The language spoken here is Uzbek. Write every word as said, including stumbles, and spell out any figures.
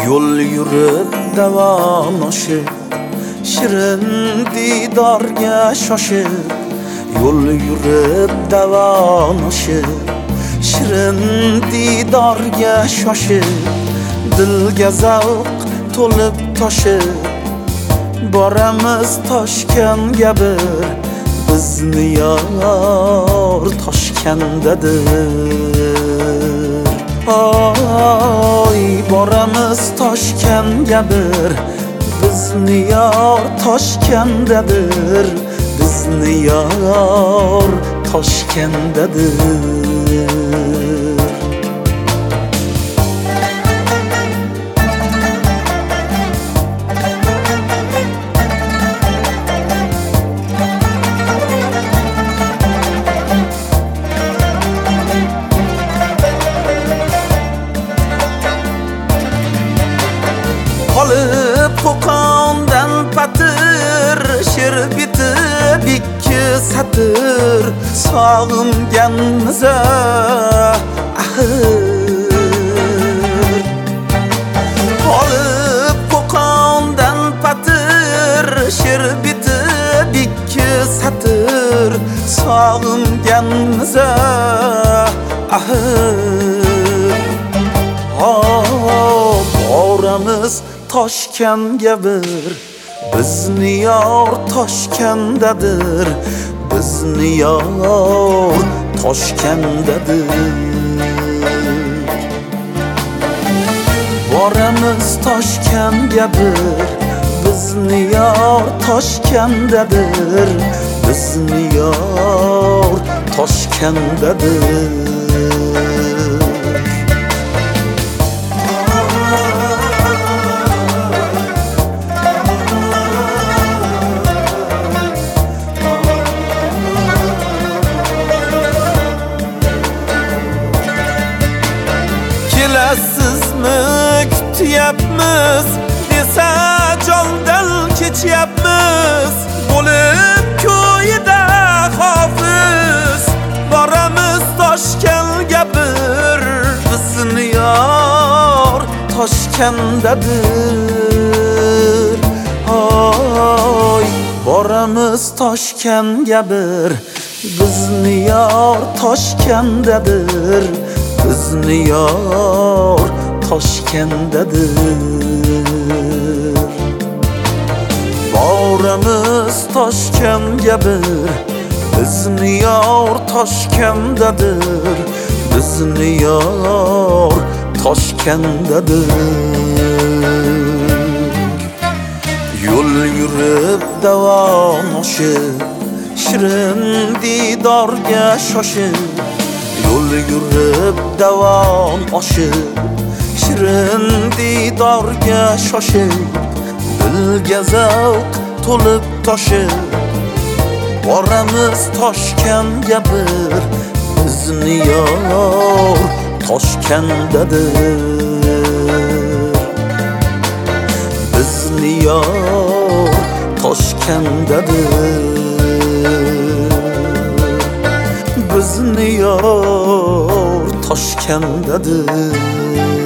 Yo'l yurib davom oshib, shirin didorga shoshib. Yo'l yurib davom oshib, shirin didorga shoshib. Dilga zavq to'lib toshib, boramiz Toshkentga bir. Bizni yor Toshkentdadir. Oy, boramiz Toshkentga bir. Bizni yor Toshkentdadir. Bizni yor Toshkentdadir. Olib Qo'qondan patir, she'r bitib ikki satr. Sog'inganmiz axir. Olib Qo'qondan patir, she'r bitib ikki satr. Sog'inganmiz axir. Oh, boramiz Toshkentga bir. Bizni yor Toshkentdadir. Bizni yor Toshkentdadir. Boramiz Toshkentga bir. Bizni yor Toshkentdadir. Bizni yor Toshkentdadir. Kelasizmi kutyapmiz, desa jondan kechyapmiz. Bo'lib ko'yida hofiz, boramiz Toshkentga bir. Bizni yor Toshkentdadir. Oy, boramiz Toshkentga bir. Bizni yor Toshkentdadir. Bizni yor Toshkentdadir. Boramiz Toshkentga bir. Bizni yor Toshkentdadir. Bizni yor Toshkentdadir. Yo'l yurib davom oshib, shirin didorga shoshib. Yo'l yurib davom oshib, shirin didorga shoshib. Dilga zavq to'lib toshib, boramiz Toshkentga bir. Bizni yor Toshkentdadir. Bizni yor Toshkentdadir. Bizni yor Toshkentdadir.